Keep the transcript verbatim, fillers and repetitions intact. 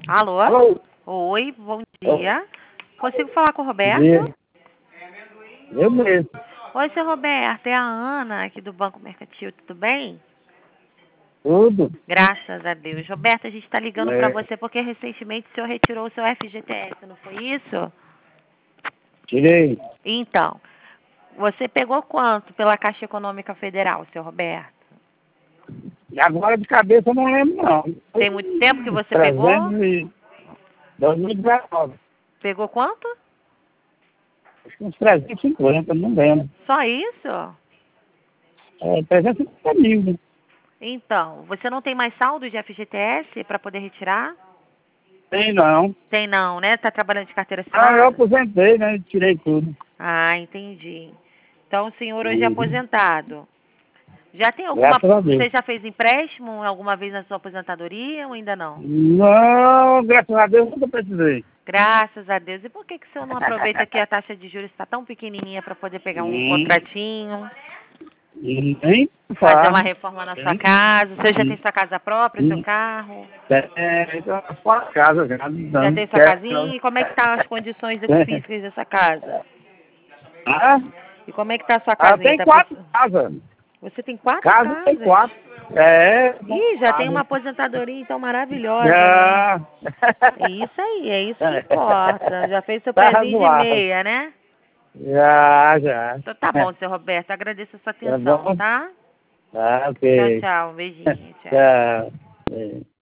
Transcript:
Alô? Alô? Oi, bom dia. Consigo falar com o Bom Roberto? dia. Eu mesmo. Oi, seu Roberto, é a Ana aqui do Banco Mercantil, tudo bem? Tudo. Graças a Deus. Roberto, a gente está ligando para É, você porque recentemente o senhor retirou o seu F G T S, não foi isso? tirei. Então, você pegou quanto pela Caixa Econômica Federal, seu Roberto? E agora de cabeça eu não lembro, não. Tem muito tempo que você pegou? trezentos e dois mil e dezenove. Pegou quanto? Acho que uns trezentos e cinquenta, não lembro. Só isso? É, trezentos e cinquenta mil, né? Então, você não tem mais saldo de F G T S para poder retirar? Tem não. Tem não, né? Tá trabalhando de carteira Ah, eu assinada? aposentei, né? Tirei tudo. Ah, entendi. Então o senhor hoje é Uhum. aposentado. Já tem alguma. Graças a Deus. Você já fez empréstimo alguma vez na sua aposentadoria ou ainda não? Não, graças a Deus nunca precisei. Graças a Deus. E por que, que o senhor não aproveita que a taxa de juros está tão pequenininha para poder pegar um Hum, contratinho, e nem fazer uma faz. reforma na sua Tem. casa? Você já tem Hum, sua casa própria, seu hum. carro? É, então, fora casa, já Já não tem sua quero. casinha? E como é que tá as condições É. físicas dessa casa? Ah, E como é que tá a sua ah, casinha? tem Tá quatro precis- casas. Você tem quatro Casa tem casas? quatro. É, Ih, já tem uma montada. aposentadoria então maravilhosa, né? Já. É isso aí, é isso que importa. Já fez seu Tá pezinho de razoável. meia, né? Já, já. Então tá bom, seu Roberto. Agradeço a sua Tá atenção, bom? tá? Tá, Tchau, ok. tchau. Um beijinho. Tchau. Tchau. É.